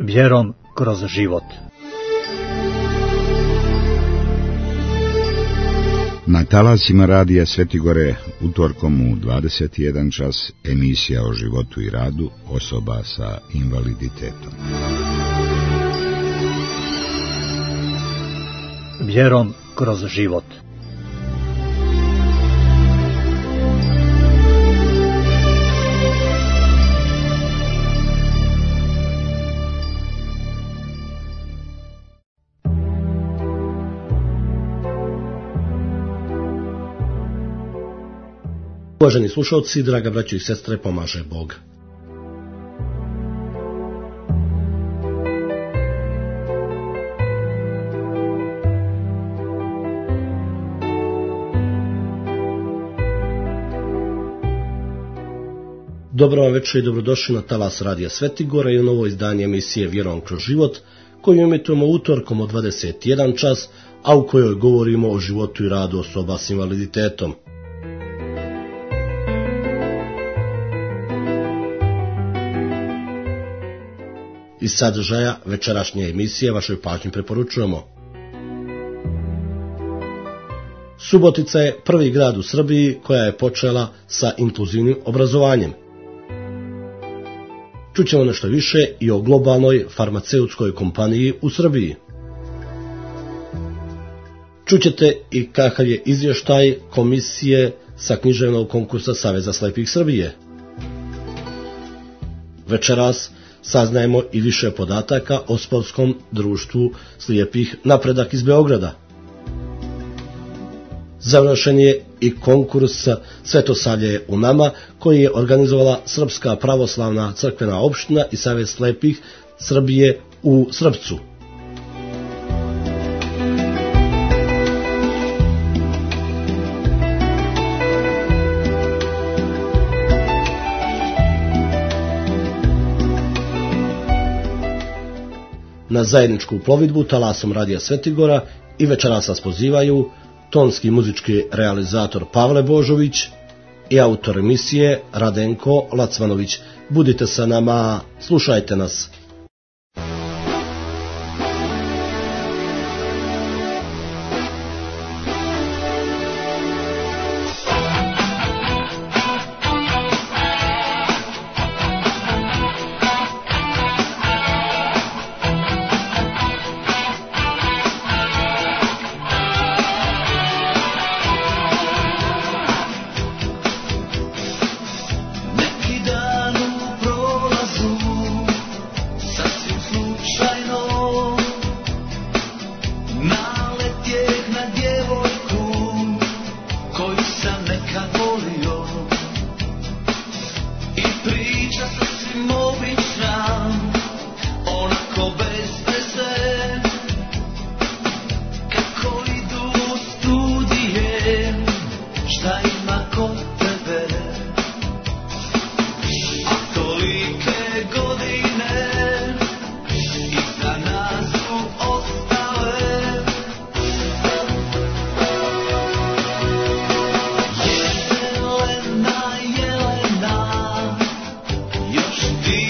Vjerom kroz život. Na talasima radija Svetigore utorkom u 21 čas emisija o životu i radu osoba sa invaliditetom. Vjerom kroz život. Uvaženi slušalci, draga braćo i sestre, pomaže Bog. Dobro vam večer i dobrodošli na talas radija Svetigora i u novo izdanje emisije Vjerom kroz život, koju emitujemo utorkom od 21 čas, a u kojoj govorimo o životu i radu osoba s invaliditetom. Iz sadržaja večerašnje emisije vašoj pažnji preporučujemo. Subotica je prvi grad u Srbiji koja je počela sa inkluzivnim obrazovanjem. Čućemo nešto više i o globalnoj farmaceutskoj kompaniji u Srbiji. Čućete i kakav je izvještaj komisije sa književnog konkursa Saveza slepih Srbije. Večeras saznajemo i više podataka o sportskom društvu slijepih Napredak iz Beograda. Završen je i konkurs Svetosavlje je u nama, koji je organizovala Srpska pravoslavna crkvena opština i Savez slepih Srbije u Srpcu. Na zajedničku plovidbu talasom radija Svetigora i večeras vas pozivaju tonski muzički realizator Pavle Božović i autor emisije Radenko Lacmanović. Budite sa nama, slušajte nas. Još ti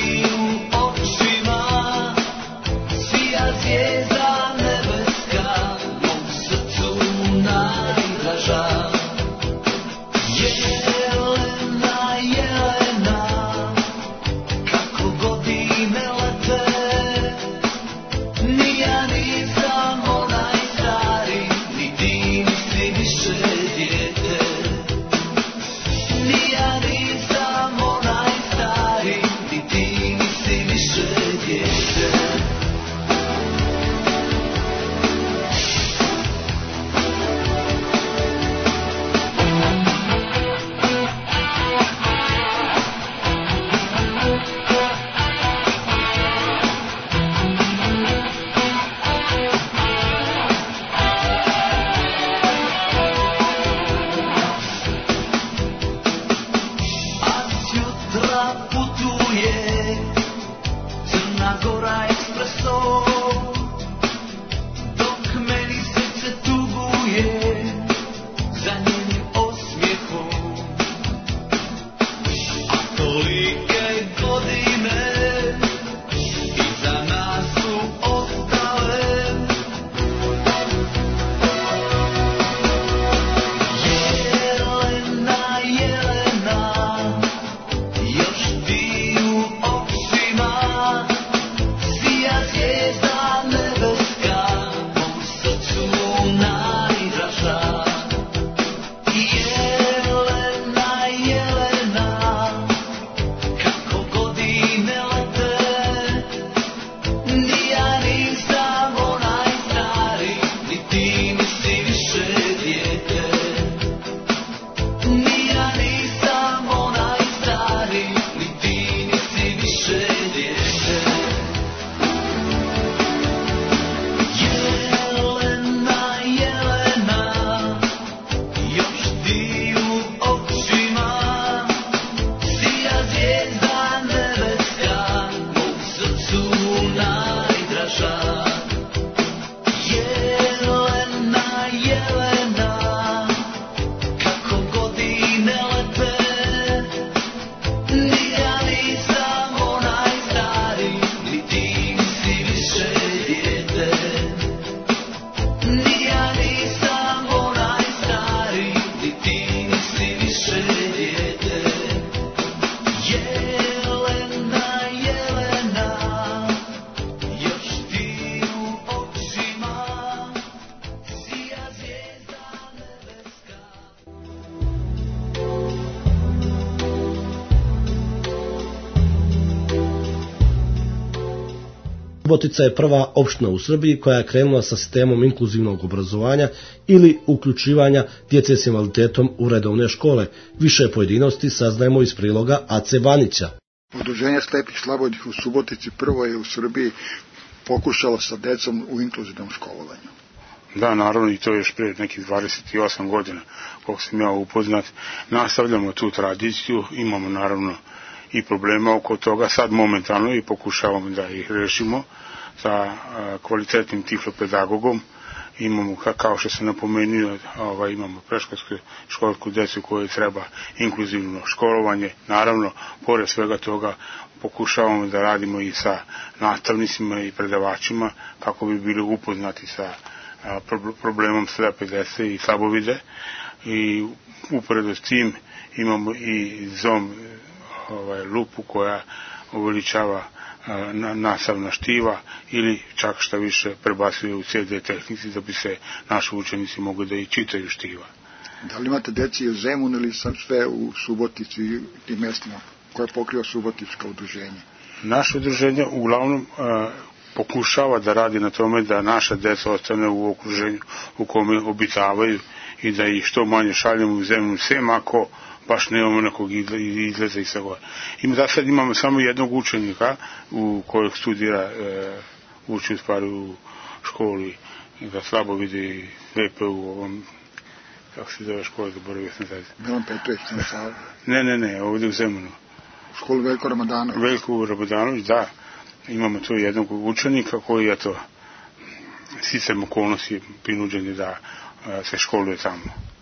Subotica je prva opština u Srbiji koja je krenula sa sistemom inkluzivnog obrazovanja ili uključivanja djece s invaliditetom u redovne škole. Više pojedinosti saznajemo iz priloga Ace Banića. Udruženje slepih slabovidih u Subotici prvo je u Srbiji pokušalo sa decom u inkluzivnom školovanju. Da, naravno, i to još prije nekih 28 godina, koliko sam ja upoznat. Nastavljamo tu tradiciju, imamo naravno i problema oko toga, sad momentalno i pokušavamo da ih rešimo sa kvalitetnim tiflopedagogom. Imamo, kao što sam napomenuo, imamo predškolsku školsku decu koje treba inkluzivno školovanje. Naravno, pored svega toga pokušavamo da radimo i sa nastavnicima i predavačima kako bi bili upoznati sa problemom slepe dece i slabovide. I uporedo s tim imamo i ZOM lupu koja uveličava nastavna štiva ili čak šta više prebacuje u CD tehnici da bi se naši učenici mogli da i čitaju štiva. Da li imate deci u Zemunu ili sve u Subotici i tim mjestima koje pokriva Subotičko udruženje? Naše udruženje uglavnom pokušava da radi na tome da naša deca ostane u okruženju u kome obitavaju i da ih što manje šaljemo u Zemunu, sem ako baš nemamo nekog izleza iz toga. Da sad imamo samo jednog učenika u kojeg studira, uči u stvari u školi, da slabo vidi lepe u ovom, kako se zove škola, zaboravio sam sad. Milan Petrović, na Savu? Ne, ovdje u Zemunu. U školu Veljko Ramadanović? Veljko Ramadanović, da. Imamo tu jednog učenika koji, eto, sicam okolnosti prinuđeni da se školuje tamo.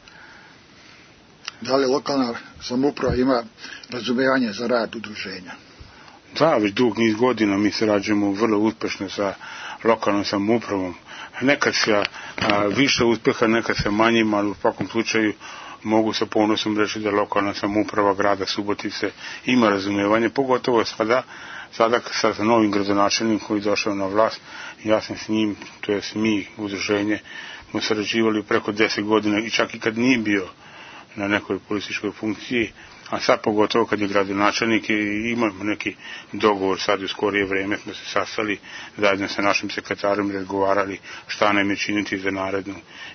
Da li lokalna samouprava ima razumevanje za rad udruženja? Da, već dug niz godina mi sarađujemo vrlo uspešno sa lokalnom samoupravom. Nekad sa više uspeha, nekad sa manjim, ali u svakom slučaju mogu sa ponosom reći da lokalna samouprava grada Subotice ima razumevanje, pogotovo sada sa novim gradonačelnikom koji je došao na vlast. Ja sam s njim, to je mi, udruženje, smo sarađivali preko 10 godina i čak i kad nije bio na nekoj političkoj funkciji, a sad pogotovo kad je gradonačelnik i imamo neki dogovor, sad u skorije vreme smo se sastali zajedno sa našim sekretarom i razgovarali šta nam je činiti za narednu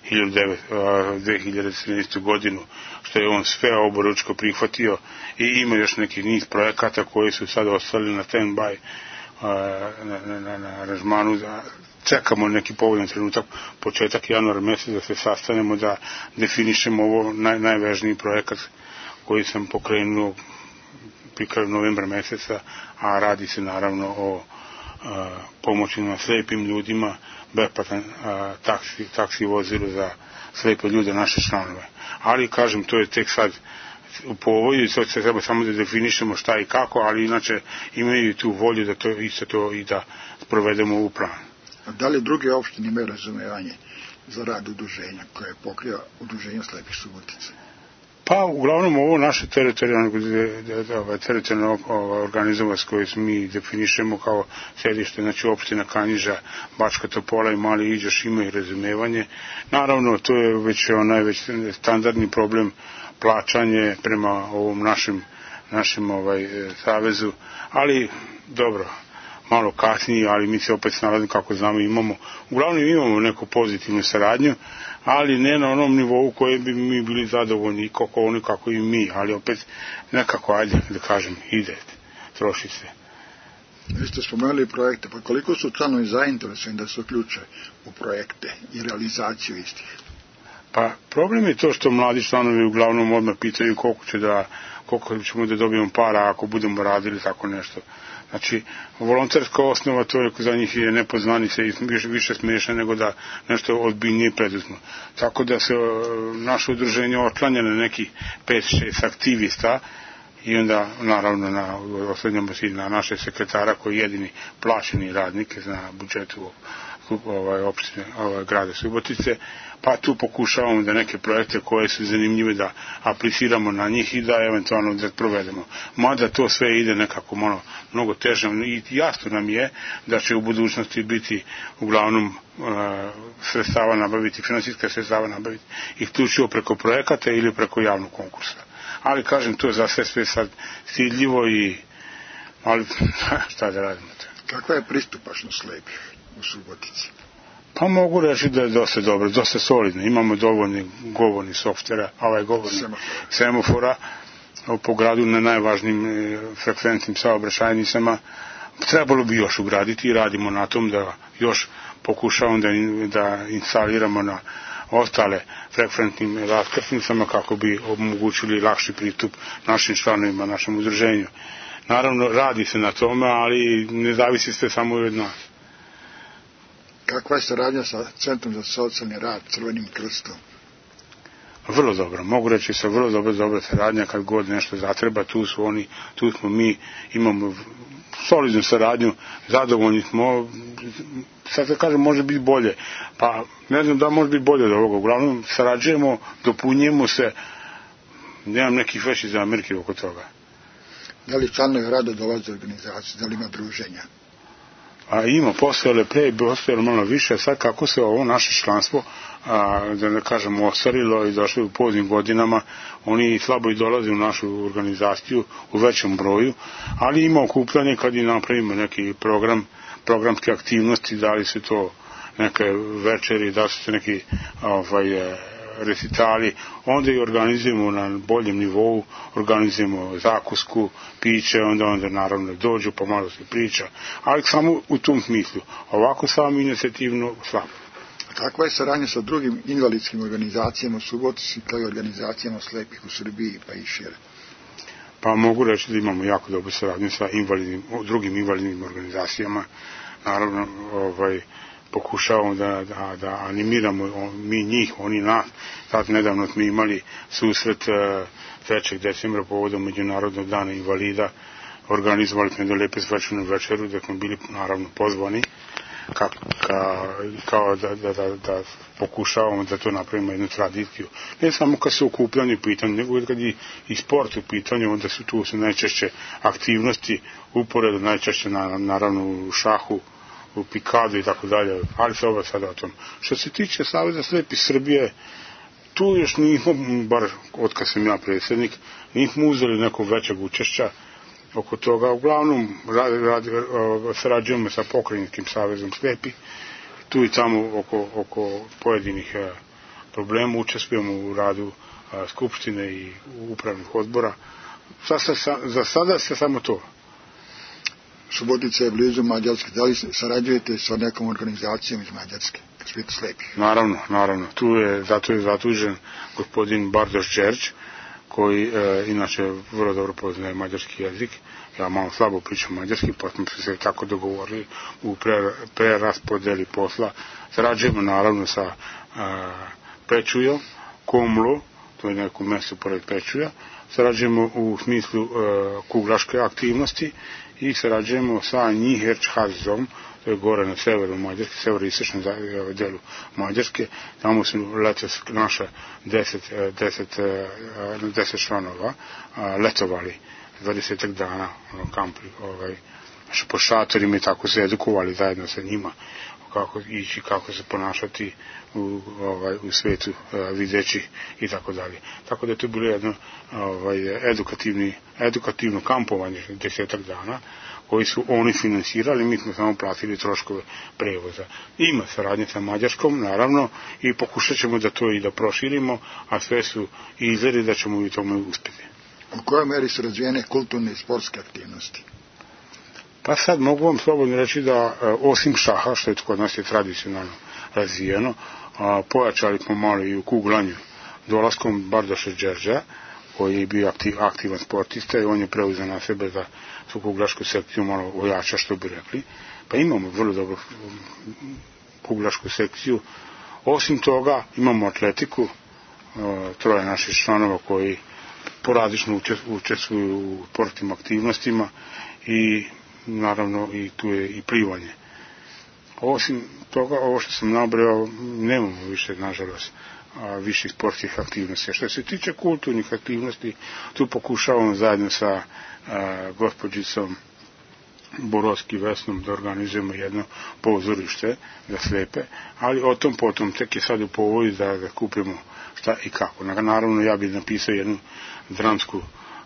2017. godinu, što je on sve oboručko prihvatio i ima još neki niz projekata koji su sad ostali na stand-by na aranžmanu. Čekamo neki povoljan trenutak, početak januara mjeseca, da se sastanemo, da definišemo ovo najvažniji projekat koji sam pokrenuo pri kraju novembra mjeseca, a radi se naravno o pomoći na slepim ljudima, besplatan taksi vozilo za slepe ljude, naše članove. Ali, kažem, to je tek sad u povoju i sad se treba samo da definišemo šta i kako, ali inače imaju i tu volju da to isto to i da provedemo u plan. A da li druge opštine imaju razumevanje za rad udruženja koje pokriva udruženje slepih Subotice? Pa, uglavnom ovo naše teritorijalne organizovanost koje mi definišemo kao sedište, znači opština Kanjiža, Bačka Topola i Mali Iđoš imaju razumevanje. Naravno, to je već standardni problem, plaćanje prema ovom našem savezu, ali dobro, malo kasnije, ali mi se opet snalazimo kako znamo, uglavnom imamo neku pozitivnu saradnju, ali ne na onom nivou koje bi mi bili zadovoljni, kako oni, kako i mi, ali opet nekako, ajde da kažem, ide, troši se. Vi ste spomenuli projekte, pa koliko su članovi zainteresovani da se uključe u projekte i realizaciju istih? Pa problem je to što mladi članovi uglavnom odmah pitaju koliko ćemo da dobijemo para ako budemo radili tako nešto. Znači, volonterska osnova, to je za njih je nepoznanica i više smiješna nego da nešto ozbiljnije preduzmu. Tako da se naše udruženje otlanja na neki 5-6 aktivista i onda, naravno, oslanjamo se na naše sekretara koji je jedini plaćeni radnik na budžetu opštine grada Subotice, pa tu pokušavamo da neke projekte koje su zanimljive da apliciramo na njih i da eventualno da provedemo. Mada to sve ide nekako mnogo teže i jasno nam je da će u budućnosti biti uglavnom sredstava nabaviti, finansijska sredstava nabaviti isključivo preko projekata ili preko javnog konkursa. Ali kažem, to je za sve sad stidljivo ali šta da radimo? Kakva je pristupačnost slepih u Subotici? Pa mogu reći da je dosta dobro, dosta solidno. Imamo dovoljni govorni softvera, semafora po gradu na najvažnijim frekventnim saobraćajnicama. Trebalo bi još ugraditi i radimo na tom da još pokušavamo da instaliramo na ostale frekventnim raskrsnicama kako bi omogućili lakši pristup našim članovima, našem udruženju. Naravno, radi se na tome, ali ne zavisi sve samo od nas. Kakva je saradnja sa Centrom za socijalni rad, Crvenim krstom? Vrlo dobro, mogu reći sa vrlo dobra saradnja, kad god nešto zatreba, tu su oni, tu smo mi, imamo solidnu saradnju, zadovoljni smo, sad da kažem, može biti bolje, pa ne znam da može biti bolje od ovoga, uglavnom sarađujemo, dopunjujemo se, nemam nekih većih zamerki oko toga. Da li članovi rado dolaze u organizaciju, da li ima druženja? A ima, postojalo malo više, sad kako se ovo naše članstvo, da ne kažem, ostarilo i došlo u poznim godinama, oni slabo i dolaze u našu organizaciju u većem broju, ali ima okupljanje kad i napravimo neki programske aktivnosti, da li su to neke večeri, da li su to neki recitali, onda i organizujemo na boljem nivou, organizujemo zakusku, piće, onda naravno dođu, pa malo se priča, ali samo u tom smislu. Ovako samo inicijativno slabo. A kakva je saradnja sa drugim invalidskim organizacijama u Subotici kao i organizacijama slepih u Srbiji pa i šire? Pa mogu reći da imamo jako dobru saradnju sa drugim invalidnim organizacijama. Naravno, pokušavamo da animiramo mi njih, oni nas. Sad nedavno smo imali susret 3. decembra povodom Međunarodnog dana invalida. Organizovali smo jednu lepe svečanu večeru gdje smo bili naravno pozvani kao da pokušavamo da to napravimo jednu tradiciju. Ne samo kad su okupljanje u pitanju, nego kad i sport u pitanju, onda su tu najčešće aktivnosti, uporedo najčešće naravno u šahu, u pikadu i tako dalje, ali se ovo sada o tom. Što se tiče Saveza slepih Srbije, tu još nismo, bar od kad sam ja predsjednik, nismo uzeli nekog većeg učešća oko toga. Uglavnom sarađujemo sa Pokrajinskim savezom slepih, tu i tamo oko pojedinih problema, učestvujemo u radu skupštine i upravnih odbora. Za sada se samo to. Subotica je blizu Mađarske. Da li sarađujete sa nekom organizacijom iz Mađarske, Svijet slepih? Naravno. Zato je zatužen gospodin Bardoš Đerđ, koji inače vrlo dobro poznaje mađarski jezik. Ja malo slabo pričam mađarski, pa smo se tako dogovorili u preraspodeli posla. Sarađujemo naravno sa Pečujom, Komlo, to je neko mjesto pored Pečuja. Sarađujemo u smislu kuglaške aktivnosti i sarađujemo sa Njiherčhazom, to je gore na severu Mađarske, severo-istočnom delu Mađarske. Tamo su letos naša 10 članova letovali 20 dana kampi po šatorima i tako se edukovali zajedno sa njima kako ići, kako se ponašati u svetu videći i tako dalje. Tako da je to bilo jedno edukativno kampovanje 10 dana koji su oni finansirali, mi smo samo platili troškove prevoza. Ima saradnje sa Mađarskom, naravno, i pokušat ćemo da to i da proširimo, a sve su izgledi da ćemo i tome uspjeti. U kojoj meri su razvijene kulturne i sportske aktivnosti? Pa sad mogu vam slobodno reći da osim šaha, što je kod nas je tradicionalno razvijeno, pojačali smo malo i u kuglanju dolaskom Bardoša Đerđa, koji je bio aktivan sportista i on je preuzeo na sebe da su kuglašku sekciju malo ojača, što bi rekli. Pa imamo vrlo dobru kuglašku sekciju. Osim toga imamo atletiku, 3 naših članova koji poradično učestvuju u sportnim aktivnostima i naravno i tu je i plivanje. Osim toga, ovo što sam nabrao, nemamo više, nažalost, viših sportskih aktivnosti. Što se tiče kulturnih aktivnosti, tu pokušavamo zajedno sa gospođicom Borovski Vesnom da organizujemo jedno pozorište za slepe, ali o tom potom tek je sad u povoju da kupimo šta i kako. Naravno, ja bih napisao jednu dramsku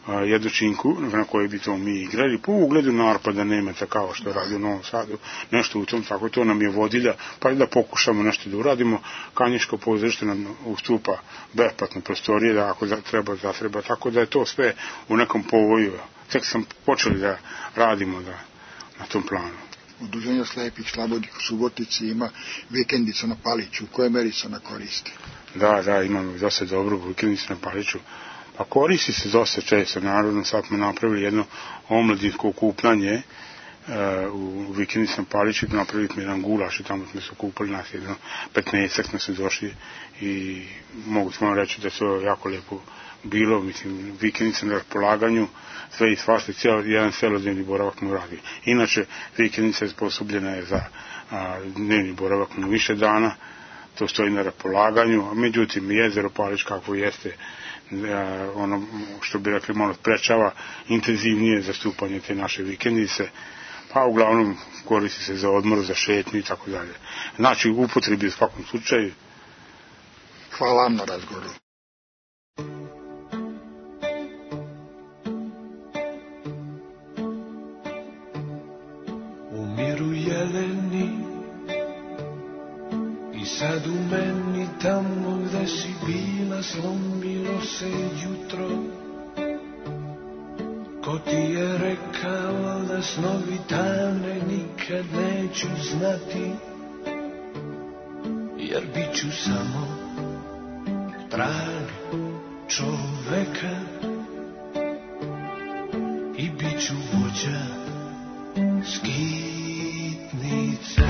jednu činku na kojoj bi to mi igrali, po ugledu Narpada Nemeta, kao što radi u Novom Sadu, nešto u tom, tako to nam je vodilja, pa da pokušamo nešto da uradimo. Kanjiško pozorište nam ustupa besplatne prostorije, da ako zatreba, tako da je to sve u nekom povoju. Tek sam počeli da radimo na tom planu. Udruženje slepih slabodnih u Subotici ima vikendicu na Paliću. U kojoj meri se ona koristi? Da, imamo dosta dobru vikendicu na Paliću. Pa koristi se dosta često, naravno sad smo napravili jedno omladinsko okupljanje u vikendici na Paliću, napravili smo jedan gulaš i tamo smo se okupili nas jedno 15-ak nas su došli i mogu smo vam reći da je to jako lijepo bilo, mislim, vikendica na raspolaganju, sve i svašta, jedan celodnevni boravak mu radi. Inače, vikendica je sposobljena je za dnevni boravak na više dana, to stoji na raspolaganju, međutim, jezero Palić kako jeste, ono što bi rekli malo sprečava intenzivnije zastupanje te naše vikendice, pa uglavnom koristi se za odmor, za šetnju i tako dalje. Znači, upotrebi u svakom slučaju. Hvala vam na razgovoru. Umiru jeleni i sad u meni tamo gde si bila slomilo se jutro. Ko ti je rekao da snovi tane nikad neću znati, jer bit ću samo trag čoveka i bit ću vođa skitnica.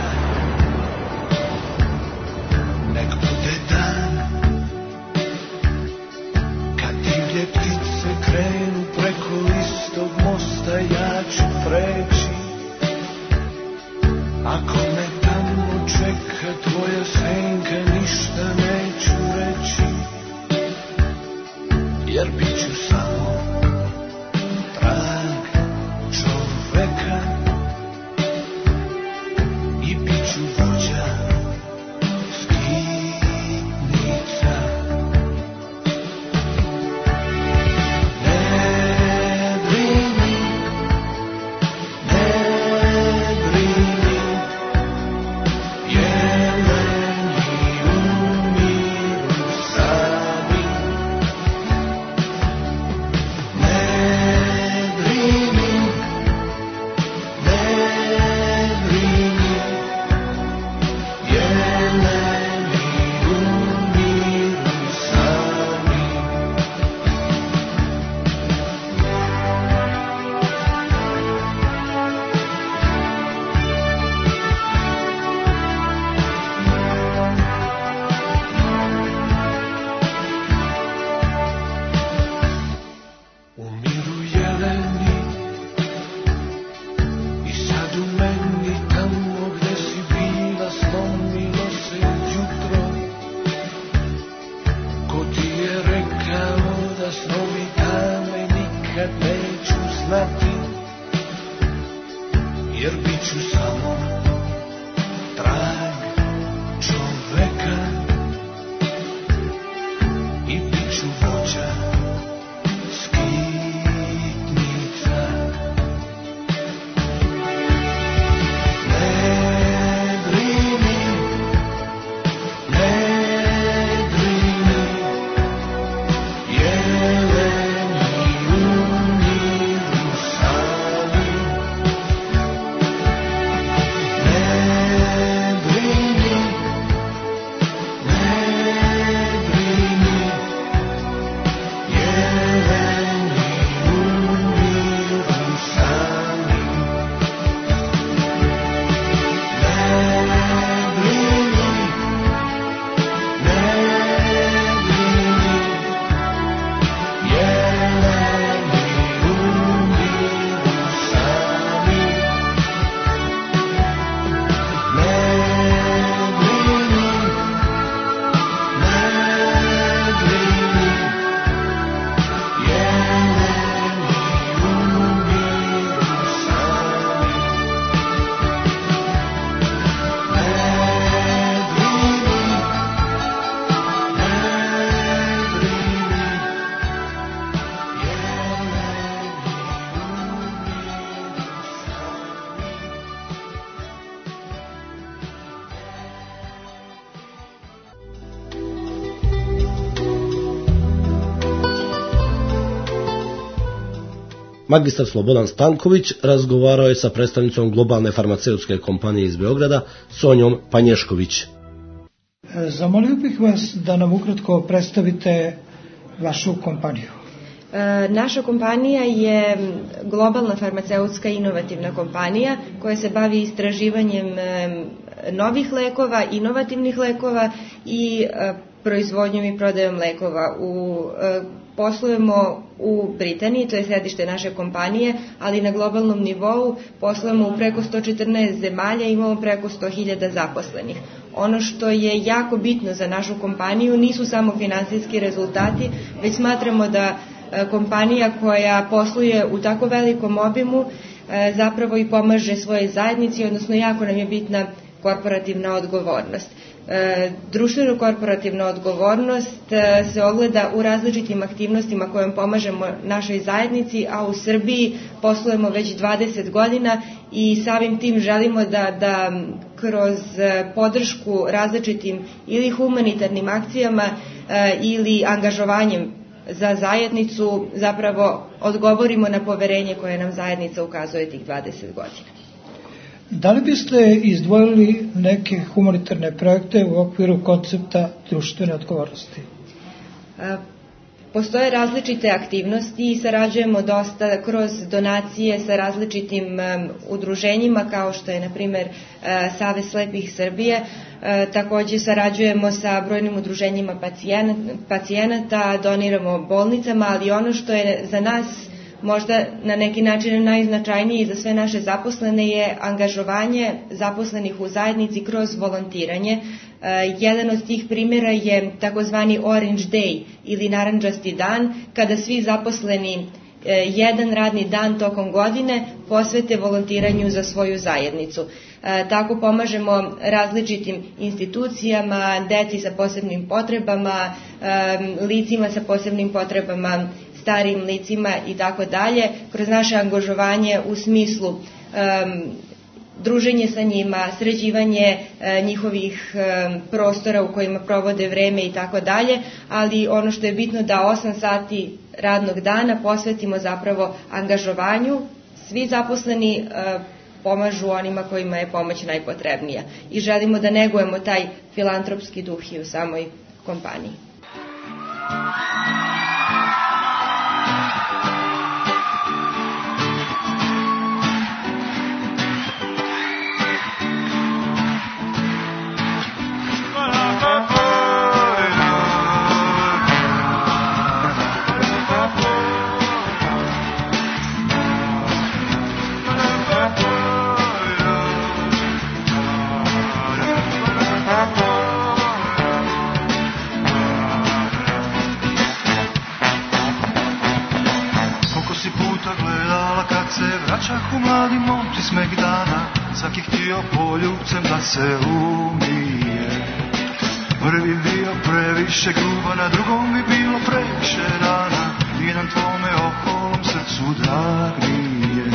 Nek bude dan kad divlje ptice krenu preko istog mosta, ja ću preći. Ako me tamo čeka tvoja senka, ništa neću reći, jer bit ću samo trag čoveka i bit ću vođa skitnica. Ne brini, jeleni umiru sami. Ne brini, jeleni umiru sami. Umiru jeleni i sad u meni tamo gde si bila slomilo se jutro. Ko ti je rekao da snovi tame nikad neću znati, jer bit ću samo trag čoveka i bit ću vođa skitnica. Ne brini, jeleni umiru sami. Magistar Slobodan Stanković razgovarao je sa predstavnicom globalne farmaceutske kompanije iz Beograda, Sonjom Panješković. Zamolio bih vas da nam ukratko predstavite vašu kompaniju. Naša kompanija je globalna farmaceutska inovativna kompanija koja se bavi istraživanjem novih lekova, inovativnih lekova i proizvodnjom i prodajom lekova. Poslujemo u Britaniji, to je središte naše kompanije, ali na globalnom nivou poslujemo u preko 114 zemalja i imamo preko 100.000 zaposlenih. Ono što je jako bitno za našu kompaniju nisu samo finansijski rezultati, već smatramo da kompanija koja posluje u tako velikom obimu zapravo i pomaže svojoj zajednici, odnosno jako nam je bitna korporativna odgovornost. Društveno-korporativna odgovornost se ogleda u različitim aktivnostima kojom pomažemo našoj zajednici, a u Srbiji poslujemo već 20 godina i samim tim želimo da kroz podršku različitim ili humanitarnim akcijama ili angažovanjem za zajednicu zapravo odgovorimo na poverenje koje nam zajednica ukazuje tih 20 godina. Da li biste izdvojili neke humanitarne projekte u okviru koncepta društvene odgovornosti? Postoje različite aktivnosti i sarađujemo dosta kroz donacije sa različitim udruženjima kao što je na primer Savez slepih Srbije. Takođe sarađujemo sa brojnim udruženjima pacijenata, doniramo bolnicama, ali ono što je za nas možda na neki način najznačajnije za sve naše zaposlene je angažovanje zaposlenih u zajednici kroz volontiranje. Jedan od tih primjera je takozvani Orange Day ili naranđasti dan, kada svi zaposleni jedan radni dan tokom godine posvete volontiranju za svoju zajednicu. Tako pomažemo različitim institucijama, deci sa posebnim potrebama, licima sa posebnim potrebama, starijim licima i tako dalje, kroz naše angažovanje u smislu druženje sa njima, sređivanje njihovih prostora u kojima provode vreme i tako dalje, ali ono što je bitno da 8 sati radnog dana posvetimo zapravo angažovanju, svi zaposleni pomažu onima kojima je pomoć najpotrebnija i želimo da negujemo taj filantropski duh i u samoj kompaniji. U mladi momci smeh dana, svaki htio poljubcem da se umije. Prvi bio previše gruba, na drugom bi bilo previše rana, jedan tvome okolom srcu drag nije.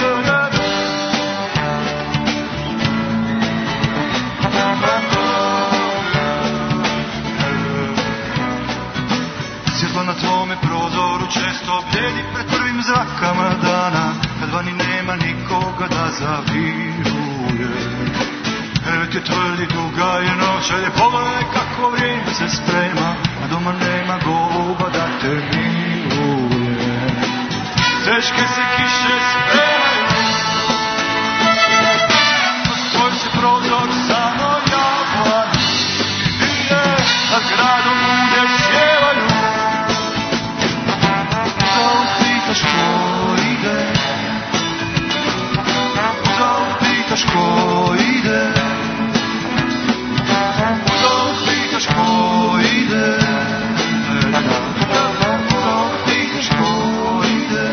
Svjetlo na tvome prozoru često bljedi pred prvim zrakama dana, kad vani nema nikoga da zaviruje. Krevet je tvrdi, duga je noć, ajde pogledaj kako vrijeme se sprema, a doma nema goluba da te miluje. Teške se kiše spremaju, tvoj se prozor samo jablani vije, nad gradom ljude sjevaju. Zaupitaš ko ide, zaupitaš ko ide, zaupitaš ko ide, zaupitaš ko ide,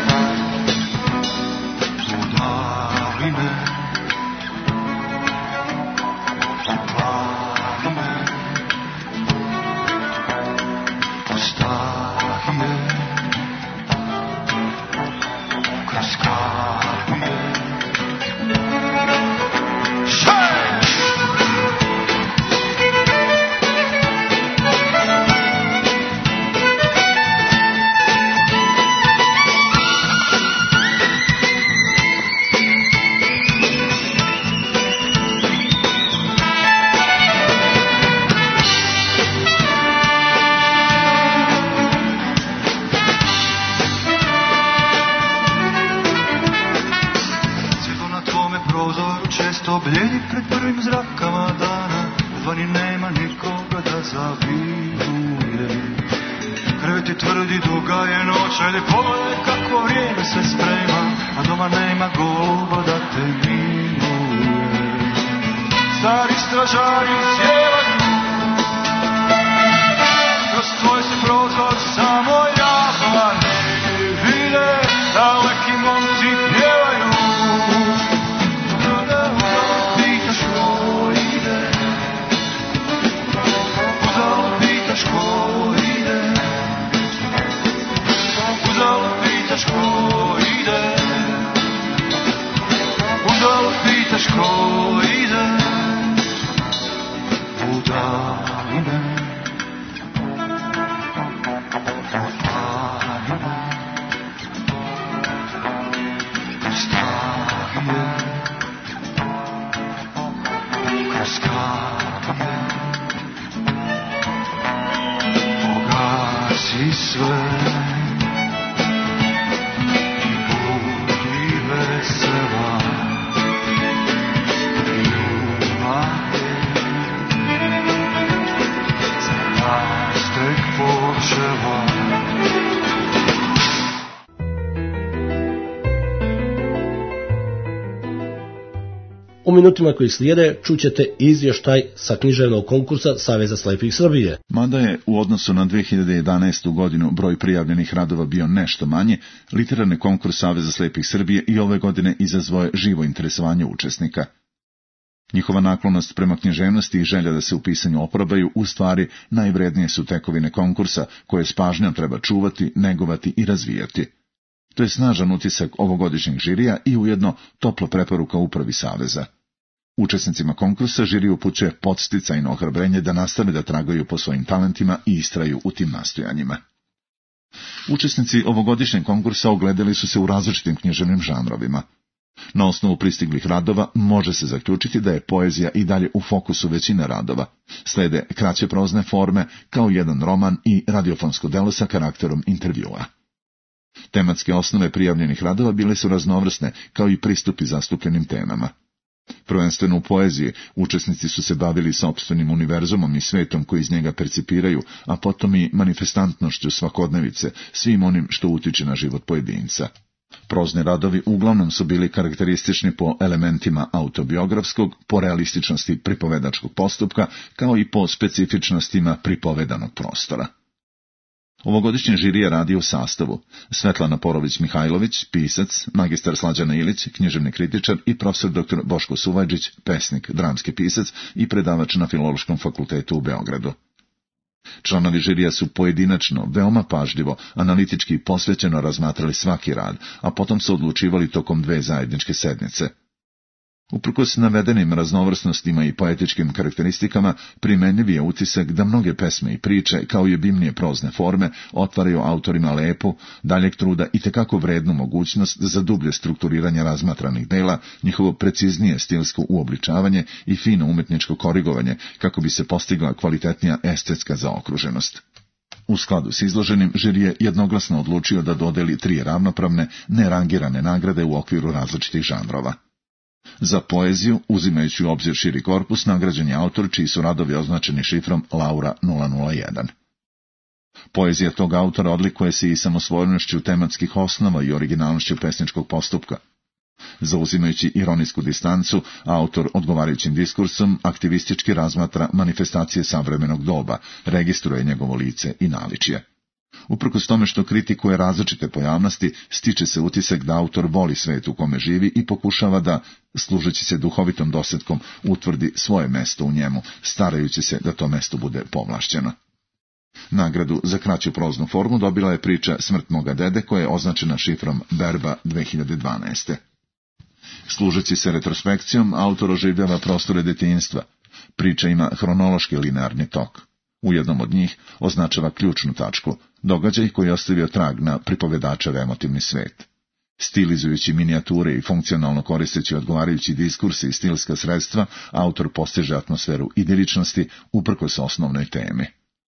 udari me, upali me, ostavi je, kroz kapije. mome prozoru često bljedi pred prvim zrakama dana, vani nema nikoga da zaviruje. Krevet je tvrdi, duga je noć, ajde pogledaj kako vrijeme se sprema, a doma nema goluba da te miluje. Stari stražari sjevaju, kroz tvoj se prozor samo jablane vide, daleki momci pjevaju. Pitaš ko ide, uzalud pitaš ko ide, uzalud pitaš ko ide, uzalud pitaš ko ide, udaline. Pogasi sve i budi vesela, ljubav je za nas tek počela. U minutima koji slijede čućete izvještaj sa književnog konkursa Saveza slepih Srbije. Mada je u odnosu na 2011. godinu broj prijavljenih radova bio nešto manje, literarni konkurs Saveza slepih Srbije i ove godine izazvao je živo interesovanje učesnika. Njihova naklonost prema književnosti i želja da se u pisanju oprobaju u stvari najvrednije su tekovine konkursa koje s pažnjom treba čuvati, negovati i razvijati. To je snažan utisak ovogodišnjeg žirija i ujedno topla preporuka upravi Saveza. Učesnicima konkursa žiri upućuje podsticajno ohrabrenje da nastave da tragaju po svojim talentima i istraju u tim nastojanjima. Učesnici ovogodišnjeg konkursa ogledali su se u različitim književnim žanrovima. Na osnovu pristiglih radova može se zaključiti da je poezija i dalje u fokusu većine radova. Slede kraće prozne forme, kao jedan roman i radiofonsko delo sa karakterom intervjua. Tematske osnove prijavljenih radova bile su raznovrsne, kao i pristupi zastupljenim temama. Prvenstveno u poeziji, učesnici su se bavili sopstvenim univerzumom i svetom koji iz njega percipiraju, a potom i manifestantnošću svakodnevice, svim onim što utiče na život pojedinca. Prozni radovi uglavnom su bili karakteristični po elementima autobiografskog, po realističnosti pripovedačkog postupka, kao i po specifičnostima pripovedanog prostora. Ovogodišnji žiri je radio u sastavu Svetlana Porović-Mihajlović, pisac, magistar Slađana Ilić, književni kritičar i profesor dr. Boško Suvajđić, pesnik, dramski pisac i predavač na Filološkom fakultetu u Beogradu. Članovi žirija su pojedinačno, veoma pažljivo, analitički i posvećeno razmatrali svaki rad, a potom su odlučivali tokom 2 zajedničke sednice. Uprkos navedenim raznovrsnostima i poetičkim karakteristikama, primenjiv je utisak da mnoge pesme i priče, kao i obimnije prozne forme, otvaraju autorima lepu, daljeg truda i tekako vrednu mogućnost za dublje strukturiranje razmatranih dela, njihovo preciznije stilsko uobličavanje i fino umetničko korigovanje, kako bi se postigla kvalitetnija estetska zaokruženost. U skladu s izloženim, žiri je jednoglasno odlučio da dodeli 3 ravnopravne, nerangirane nagrade u okviru različitih žanrova. Za poeziju, uzimajući u obzir širi korpus, nagrađen je autor čiji su radovi označeni šifrom Laura 001. Poezija tog autora odlikuje se i samosvojnošću tematskih osnova i originalnošću pesničkog postupka. Zauzimajući ironijsku distancu, autor odgovarajućim diskursom aktivistički razmatra manifestacije savremenog doba, registruje njegovo lice i naličje. Uprkos tome što kritikuje različite pojavnosti, stiče se utisak da autor voli svet u kome živi i pokušava da, služeći se duhovitom dosjetkom, utvrdi svoje mesto u njemu, starajući se da to mesto bude povlašćeno. Nagradu za kraću proznu formu dobila je priča Smrt moga dede, koja je označena šifrom Berba 2012. Služeći se retrospekcijom, autor oživljava prostore detinjstva. Priča ima hronološki linearni tok. U jednom od njih označava ključnu tačku, događaj koji je ostavio trag na pripovedačev emotivni svet. Stilizujući minijature i funkcionalno koristeći odgovarajući diskursi i stilska sredstva, autor postiže atmosferu idiličnosti uprkos osnovnoj temi.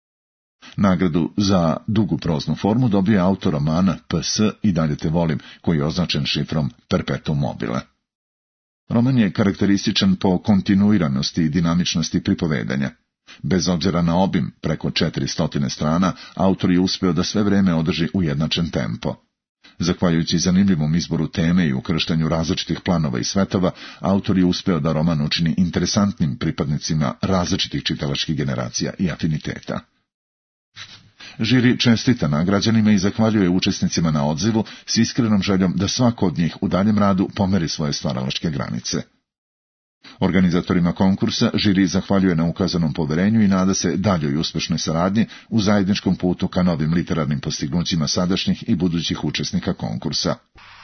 Nagradu za dugu proznu formu dobio je autor romana PS I dalje te volim, koji je označen šifrom Perpetuum mobile. Roman je karakterističan po kontinuiranosti i dinamičnosti pripovedanja. Bez obzira na obim, preko 400 strana, autor je uspeo da sve vreme održi ujednačen tempo. Zahvaljujući zanimljivom izboru teme i ukrštanju različitih planova i svetova, autor je uspeo da roman učini interesantnim pripadnicima različitih čitalačkih generacija i afiniteta. Žiri čestita nagrađanima i zahvaljuje učesnicima na odzivu s iskrenom željom da svako od njih u daljem radu pomeri svoje stvaralačke granice. Organizatorima konkursa žiri zahvaljuje na ukazanom poverenju i nada se daljoj uspešnoj saradnji u zajedničkom putu ka novim literarnim postignućima sadašnjih i budućih učesnika konkursa.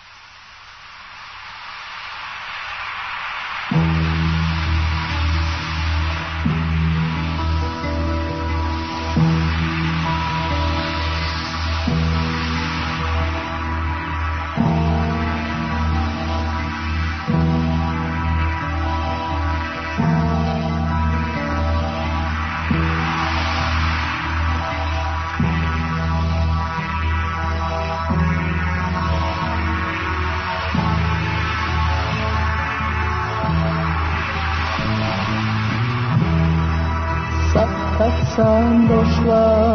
Kad sam došla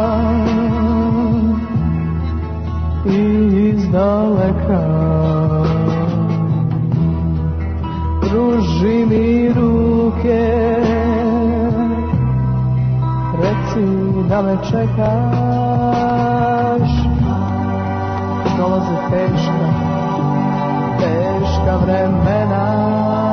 iz daleka, pruži mi ruke, reci da me čekaš. Dolaze teška vremena.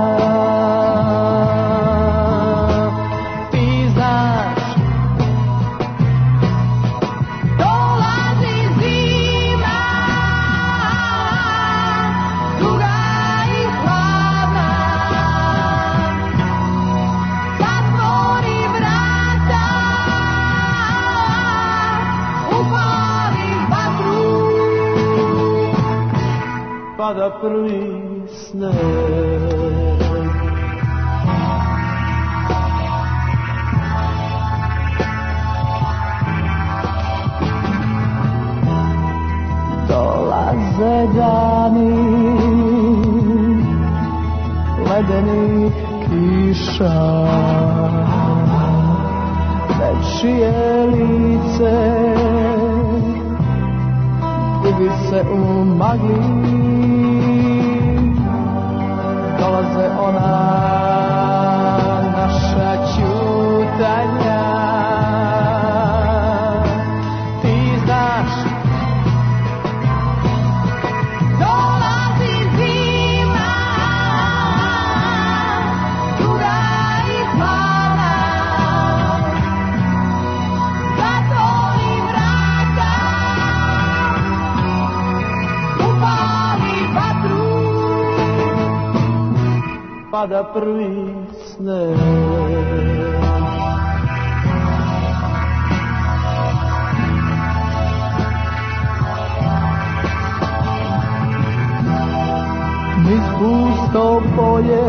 Pada prvi sneg, dolaze dani ledenih kiša, nečije lice gubi se u magli. Dolaze ona naša ćutanja, ti znaš. Dolazi zima, tuga i hladna, zatvori vrata, upali vatru. Pada prvi sneg, niz pusto polje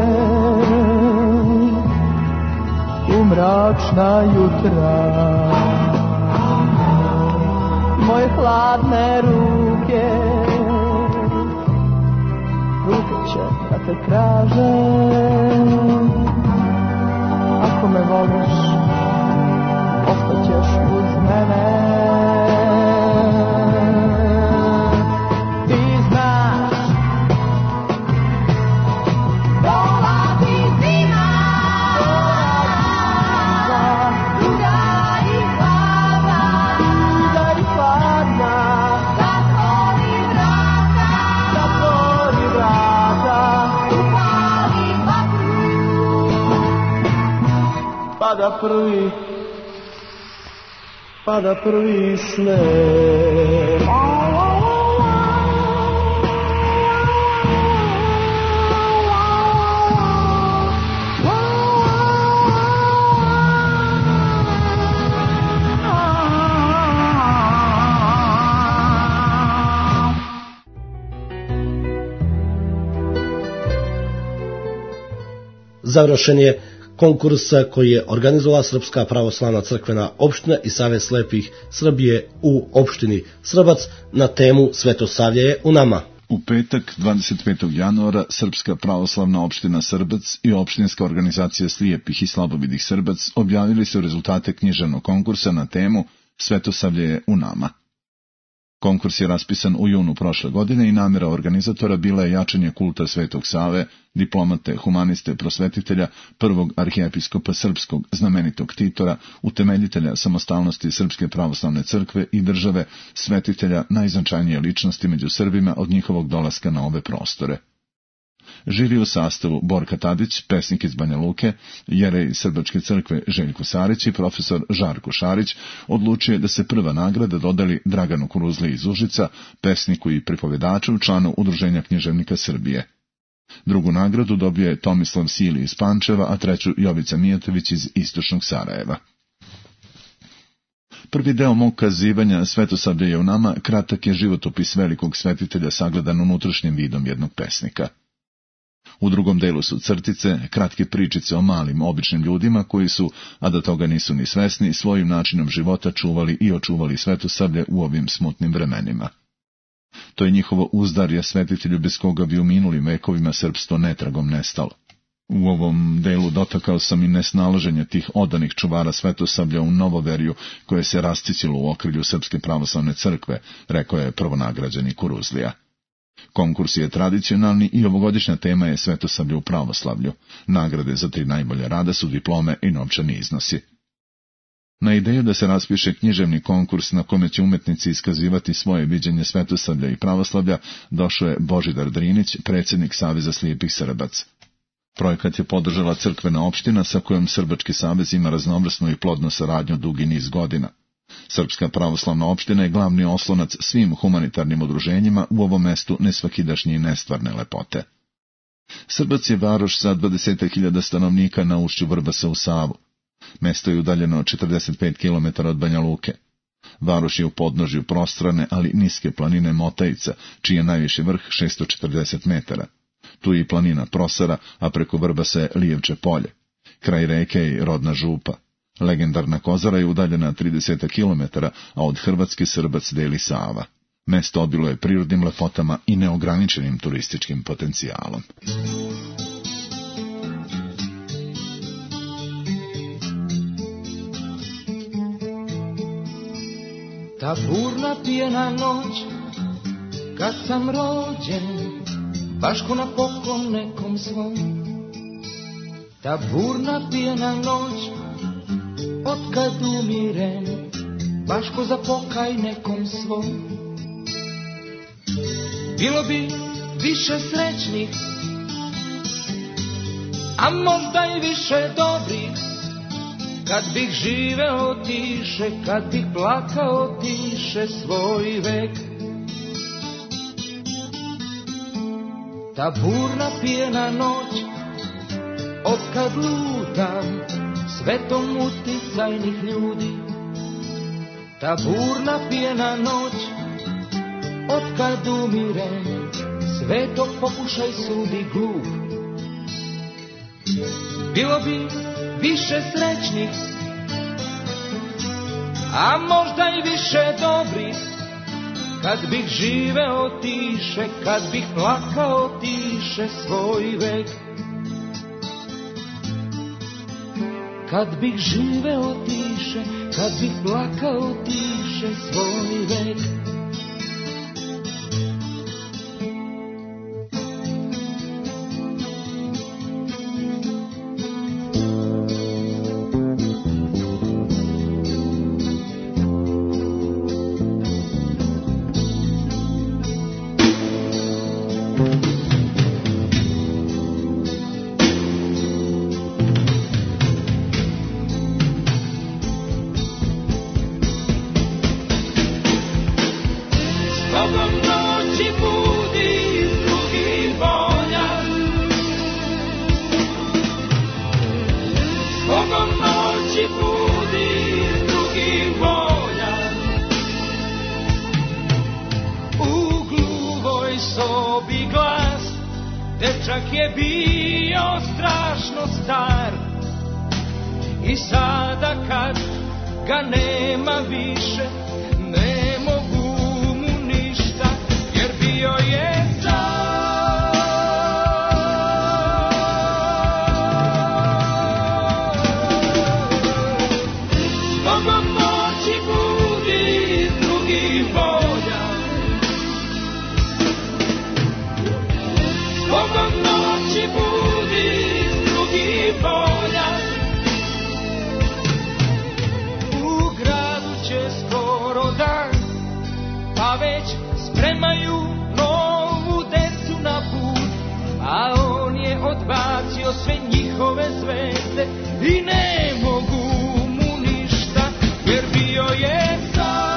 u mračna jutra, moje hladne ruke će da te traže. Ako me voliš, ostaćeš uz mene. Ti znaš, dolazi zima, tuga i hladna, zatvori vrata, upali vatru. Pada prvi sneg. Završen je konkurs koji je organizovala Srpska pravoslavna crkvena opština i Savez slepih Srbije u opštini Srbac na temu Svetosavlje je u nama. U petak, 25. januara, Srpska pravoslavna opština Srbac i opštinska organizacija slijepih i slabovidih Srbac objavili su rezultate književnog konkursa na temu Svetosavlje je u nama. Konkurs je raspisan u junu prošle godine i namjera organizatora bila je jačanje kulta Svetog Save, diplomate, humaniste, prosvetitelja, prvog arhijepiskopa srpskog, znamenitog Titora, utemeljitelja samostalnosti Srpske pravoslavne crkve i države, svetitelja najznačajnije ličnosti među Srbima od njihovog dolaska na ove prostore. Žiri u sastavu Borka Tadić, pesnik iz Banja Luke, jerej Srbačke crkve Željko Sarić i profesor Žarko Šarić odlučio da se prva nagrada dodeli Draganu Kuruzli iz Užica, pesniku i pripovedaču, članu Udruženja književnika Srbije. Drugu nagradu dobio je Tomislav Sili iz Pančeva, a treću Jovica Mijatović iz istočnog Sarajeva. Prvi deo mog kazivanja Svetosavlje je u nama kratak je životopis velikog svetitelja sagledan unutrašnjim vidom jednog pesnika. U drugom delu su crtice, kratke pričice o malim, običnim ljudima koji su, a da toga nisu ni svesni, svojim načinom života čuvali i očuvali Svetosavlje u ovim smutnim vremenima. To je njihovo uzdarje svetitelju bez koga bi u minulim vekovima srpstvo netragom nestalo. U ovom delu dotakao sam i nesnalaženje tih odanih čuvara Svetosavlja u novoverju koje se rasticilo u okrilju Srpske pravoslavne crkve, rekao je prvonagrađeni Kuruzlija. Konkurs je tradicionalni i ovogodišnja tema je Svetosavlje u pravoslavlju. Nagrade za 3 najbolje rada su diplome i novčani iznosi. Na ideju da se raspiše književni konkurs na kome će umetnici iskazivati svoje viđenje Svetosavlja i pravoslavlja, došao je Božidar Drinić, predsjednik Saveza slijepih Srbac. Projekat je podržala crkvena opština sa kojom Srbački savez ima raznovrsnu i plodnu saradnju dugi niz godina. Srpska pravoslavna opština je glavni oslonac svim humanitarnim udruženjima u ovom mestu nesvakidašnje i nestvarne lepote. Srbac je varoš sa 20.000 stanovnika na ušću Vrbasa u Savu. Mesto je udaljeno 45 km od Banja Luke. Varoš je u podnožju prostrane, ali niske planine Motajica, čiji je najviši vrh 640 metara. Tu je i planina Prosara, a preko Vrbasa je Lijevče polje. Kraj reke je rodna župa. Legendarna Kozara je udaljena 30 km, a od Hrvatske Srbac deli Sava. Mesto obilo je prirodnim lepotama i neograničenim turističkim potencijalom. Ta burna pijena noć, kad sam rođen, baš ko na poklon nekom svom. Ta burna pijena noć, otkad umirem, baš ko za pokaj nekom svom. Bilo bi više srećnih, a možda i više dobrih, kad bih živeo tiše, kad bih plakao tiše svoj vek. Ta burna pijena noć, otkad lutam svetom uticajnih ljudi. Ta burna pijena noć, otkad umirem, sveto pokušaj sudi glup. Bilo bi više srećnih, a možda i više dobrih, kad bih živeo tiše, kad bih plakao tiše svoj vek. Kad bih živeo tiše, kad bih plakao tiše svoj vek. Dečak je bio strašno star i sada kad ga nema više, ne mogu mu ništa, jer bio je za volja. U gradu će skoro dan, pa već spremaju novu decu na put, a on je odbacio sve njihove zvezde i ne mogu mu ništa, jer bio je sam.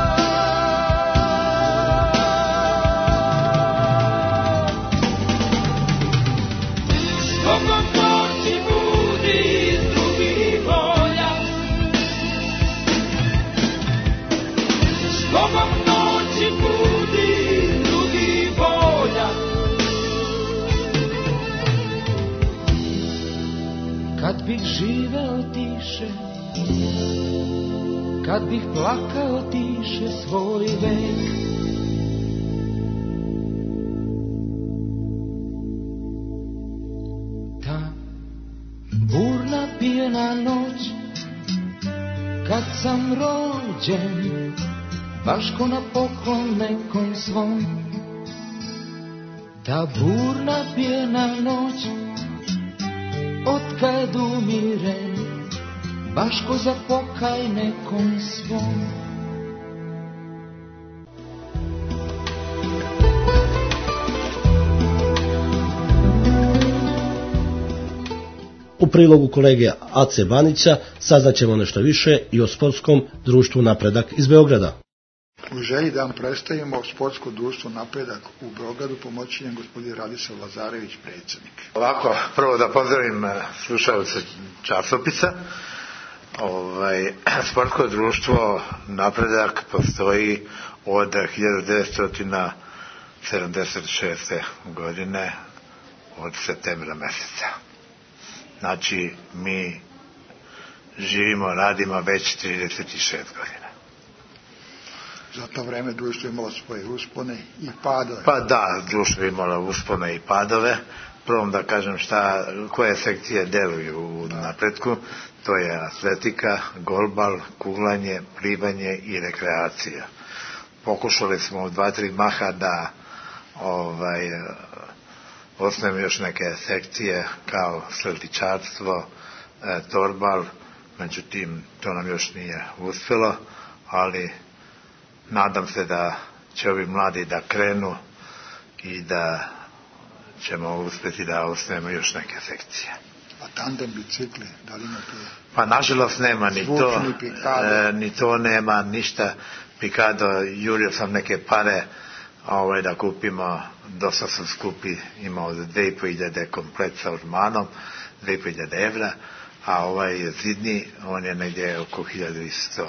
Zbogom noći budi drugi volja, zbogom noći budi drugi volja. Kad bih živeo tiše, kad bih plakao tiše svoj vek, ta burna pijena noć, kad sam rođen, baš ko na poklon nekom svom. Ta burna pijena noć, otkad umirem, baš ko za pokaj nekom svom. U prilogu kolege Ace Banića saznaćemo nešto više i o sportskom društvu Napredak iz Beograda. U želji da vam predstavimo sportsko društvo Napredak u Beogradu pomoći nam gospodin Radislav Lazarević, predsjednik. Ovako, prvo da pozdravim slušalce časopisa. Sportsko društvo Napredak postoji od 1976. godine, od septembra meseca. Znači, mi živimo, radimo već 36 godina. Za to vreme društvo je imalo svoje uspone i padove. Pa da, društvo je imalo uspone i padove. Prvom da kažem koje sekcije deluju u Napretku. To je atletika, golbal, kuglanje, plivanje i rekreacija. Pokušali smo u 2-3 maha da osnovimo još neke sekcije kao sletičarstvo, torbal, međutim to nam još nije uspjelo, ali nadam se da će ovi mladi da krenu i da ćemo uspjeti da osnovimo još neke sekcije. A tandem bicikli, da li imate? Pa nažalost nema ni to, Zvučni pikado. Ni to nema ništa. Pikado, jurio sam neke pare da kupimo, dosta su skupi, imao 2.500 komplet sa ormanom, 2.500 evra, a zidni, on je negdje oko 1100.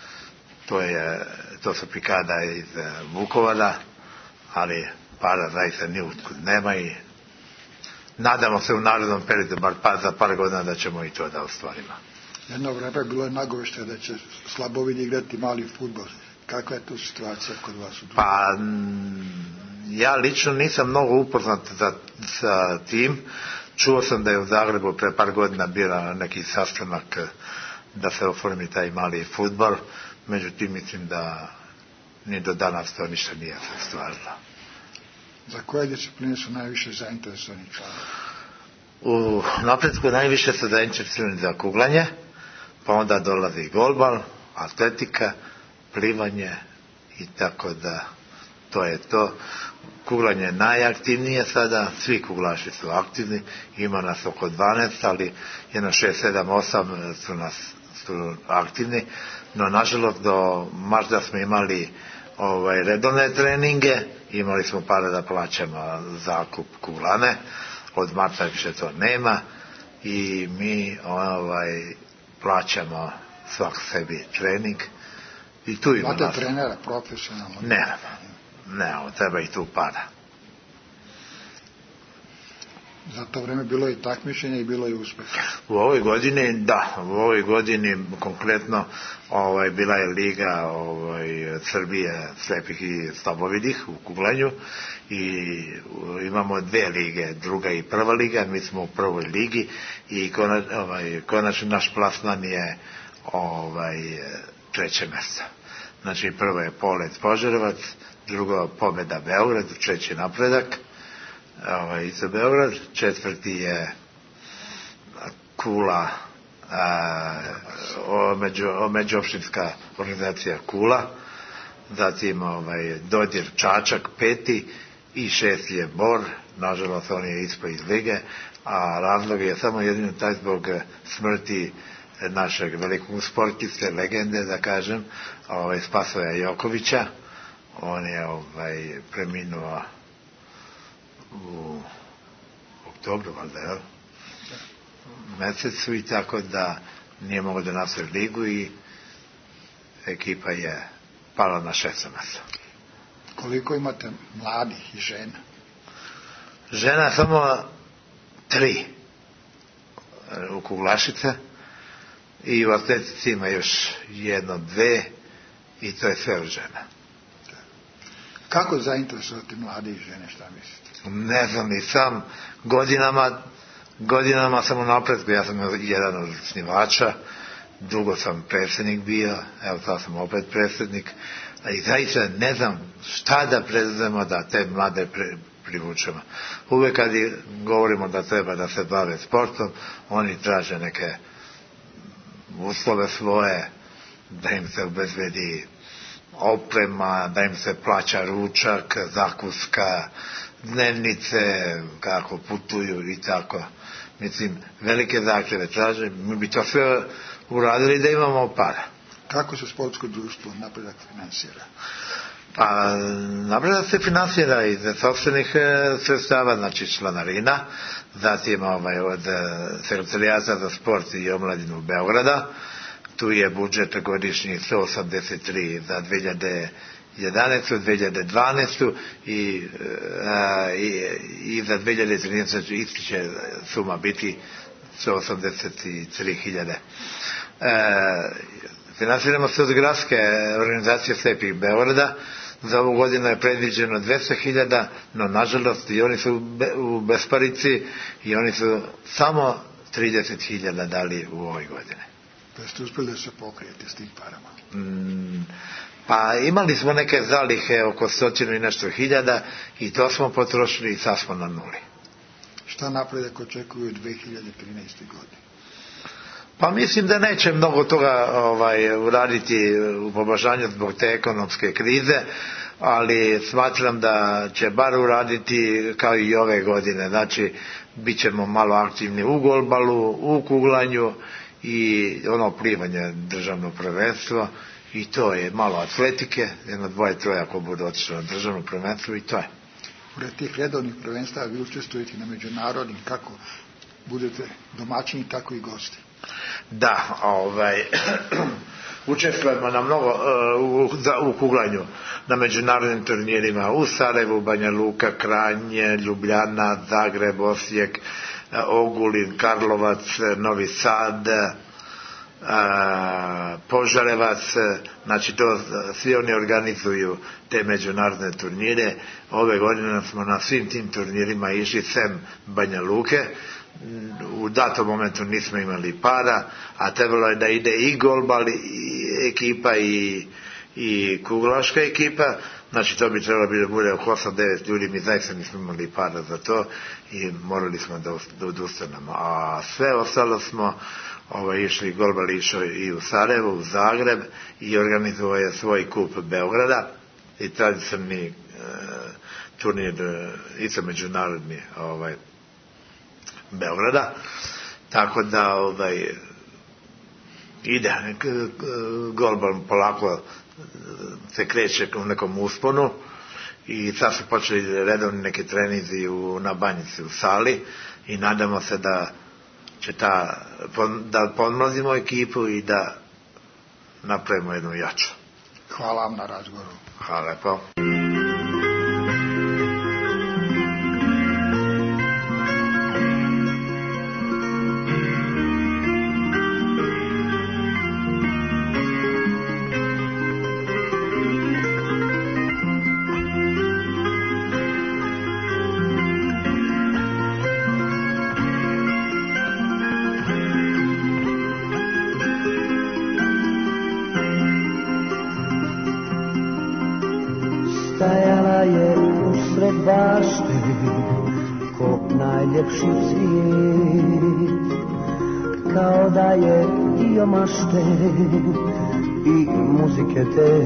To su pikada iz Vukovara, ali para zaista ni utkud nema i nadamo se u narednom periodu, bar za par godina, da ćemo i to da ostvarimo. Jedno vreme bilo je nagoveštaje da će slabovidi igrati mali fudbal. Kakva je tu situacija kod vas u društvu? Pa, ja lično nisam mnogo upoznat sa tim. Čuo sam da je u Zagrebu pre par godina bio neki sastanak da se oformi taj mali fudbal, međutim mislim da ni do danas to ništa nije se stvarilo. Za koje discipline su najviše zainteresovani članovi? U Napretku najviše su zainteresovani za kuglanje, pa onda dolazi golbal, atletika, plivanje i tako da to je to. Kuglanje je najaktivnije sada, svi kuglaši su aktivni, ima nas oko 12, ali jedno 6, 7, 8 su aktivni, no nažalost do marta smo imali redovne treninge, imali smo para da plaćamo zakup kuglane, od marta više to nema i mi plaćamo svak sebi trening. I tu ima imate trenera profesionalno? Ne, treba i tu para. Za to vreme bilo je takmičenje i bilo je uspeh. U ovoj godini konkretno bila je Liga Srbije slepih i slabovidih u kuglanju i imamo 2 lige, druga i prva liga, mi smo u prvoj ligi i konačno naš plasman je 3. mjesto. Znači prvo je Polet Požarevac, drugo Pobeda Beograd, 3. Napredak, za Beograd, 4. je Kula, međuopštinska organizacija Kula, zatim Dodir Čačak 5. i 6. je Bor, nažalost on je ispao iz lige, a razlog je samo jedino taj zbog smrti našeg velikog sportiste, legende, da kažem, Spasoja Jokovića. On je preminuo u oktobru, valjda, jel? Mesecu, i tako da nije mogao da nastavi ligu i ekipa je pala na 6. mesto. Koliko imate mladih i žena? Žena samo 3 u Kuglašice i u atletici ima još 1, 2 i to je sve od žena. Kako zainteresovati mlade i žene, šta mislite? Ne znam, ni sam godinama sam u napretku, ja sam jedan od osnivača, dugo sam predsjednik bio, evo sad sam opet predsjednik, i zaista ne znam šta da preduzmemo da te mlade privučemo. Uvek kad govorimo da treba da se bave sportom, oni traže neke uslove svoje, da im se obezbedi oprema, da im se plaća ručak, zakuska, dnevnice, kako putuju i tako. Mislim, velike zahtjeve traže, mi bi to sve uradili da imamo para. Kako se sportsko društvo Napredak finansira? Pa, Napredak se finansira iz sopstvenih sredstava, znači članarina, zatim od Sekretarijata za sport i omladinu Beograda. Tu je budžet godišnji 183 za 2011. 2012. i za 2013. isti će suma biti 183.000. Finansiramo se od gradske organizacije slepih Beograda. Za ovu godinu je predviđeno 200.000, no nažalost i oni su u besparici i oni su samo 30.000 dali u ovoj godini. Da ste uspjeli da se pokrijete s tim parama? Pa imali smo neke zalihe oko 100 i nešto hiljada i to smo potrošili i sad smo na nuli. Šta Napredak očekuju u 2013. godini? Pa mislim da neće mnogo toga uraditi u poboljšanju zbog te ekonomske krize, ali smatram da će bar uraditi kao i ove godine. Znači, bit ćemo malo aktivni u golbalu, u kuglanju i plivanje, državno prvenstvo, i to je malo atletike, 1, 2, 3 ako budu otišli na državno prvenstvo, i to je. Pored tih redovnih prvenstava vi učestvujete na međunarodnim, kako budete domaćini, tako i gosti. Da, učestvujemo na mnogo u kuglanju na međunarodnim turnirima u Sarajevu, Banja Luka, Kranje, Ljubljana, Zagreb, Osijek, Ogulin, Karlovac, Novi Sad, Požarevac, znači to svi oni organizuju te međunarodne turnire. Ove godine smo na svim tim turnirima išli sem Banja Luke. U datom momentu nismo imali para, a trebalo je da ide i golbal ekipa i kuglaška ekipa, znači to bi trebalo da bude oko 8-9 ljudi, mi zaista nismo imali para za to i morali smo da odustanemo, a sve ostalo smo išli, golbal išao i u Sarajevo, u Zagreb, i organizovao je svoj kup Beograda i tradicionalni turnir isto međunarodni Beograda, tako da ide golbal polako se kreće u nekom usponu i sad su počeli redovni neki treninzi na Banjici u sali i nadamo se da će da podmlazimo ekipu i da napravimo jednu jaču. Hvala vam na razgovoru. Hvala lepo. Stajala je usred bašte ko najljepši cvijet, kao da je dio mašte i muzike te.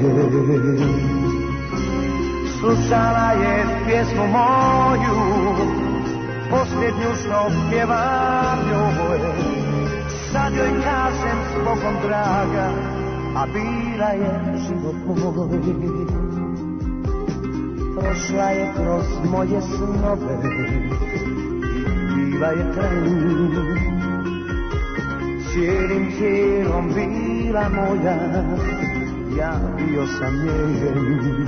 Slušala je pjesmu moju, posljednju što pjevam njoj. Sad joj kažem s Bogom draga, a bila je život moj. Prošla je kroz moje snove i bila je tren. Cijelim tijelom bila moja, ja bio sam njen.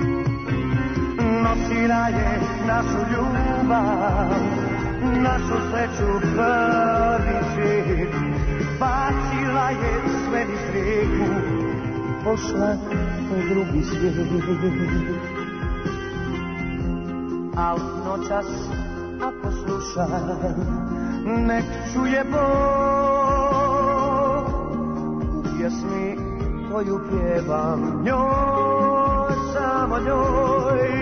Nosila je našu ljubav, našu sreću prvi svijet. Bacila je sve niz rijeku i pošla u drugi svijet. A noćas ako slušam, nek čuje Bog u pjesmi koju pjevam njoj, samo njoj.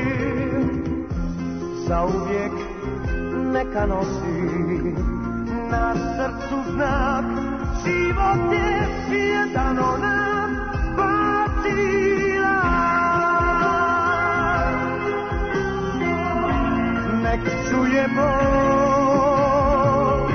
Zauvijek neka nosi na srcu znak, život je jedan ona bacila. Nek čuje Bog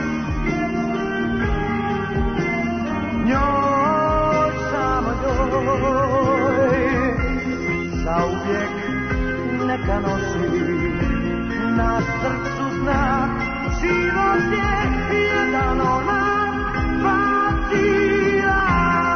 njoj, samo njoj. Zauvijek neka nosi na srcu znak, život je jedan ona bacila.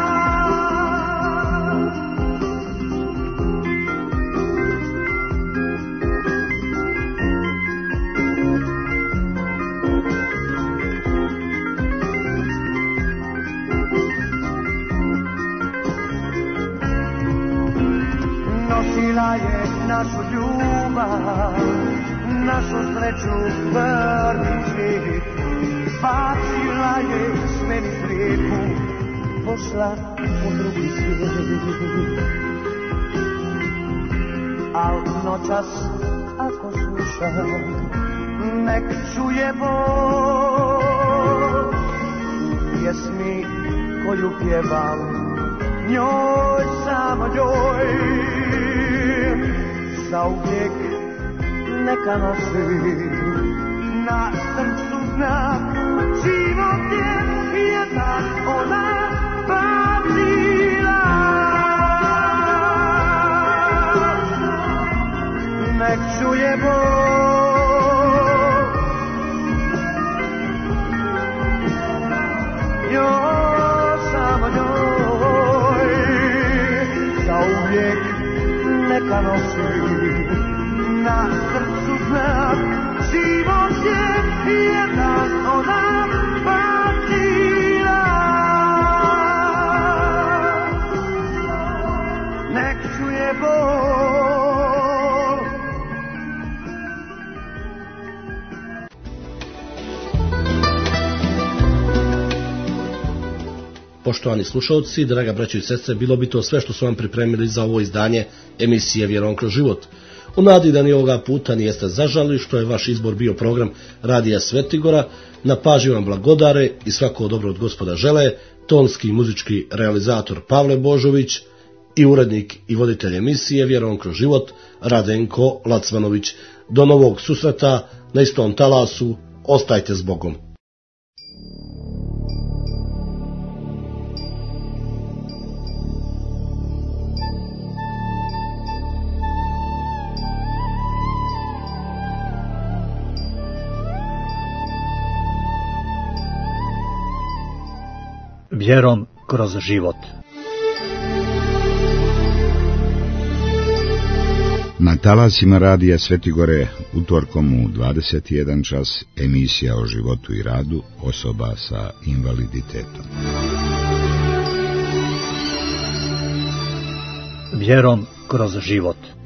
Nosila je našu ljubav, našu sreću prvi svijet. Bacila je sve niz rijeku, pošla u drugi svijet. Al noćas ako slušam, nek čuje Bog u pjesmi koju pjevam njoj, samo njoj. Zauvijek neka nosi na srcu znak, život je jedan ona bacila. Nek čuje Bog njoj, samo njoj. Zauvijek neka nosi na srcu znak, život je jedan ona bacila. Nek čuje Bog. Poštovani slušalci, draga braćo i sestre, bilo bi to sve što su vam pripremili za ovo izdanje emisije Vjerom kroz život. U nadi da ni ovoga puta nijeste zažali što je vaš izbor bio program Radija Svetigora, na pažnju vam blagodare i svako dobro od Gospoda žele tonski i muzički realizator Pavle Božović i urednik i voditelj emisije Vjerom kroz život Radenko Lacmanović. Do novog susreta na istom talasu, ostajte s Bogom. Vjerom kroz život. Na talasima Radija Svetigore utorkom u 21 čas emisija o životu i radu osoba sa invaliditetom. Vjerom kroz život.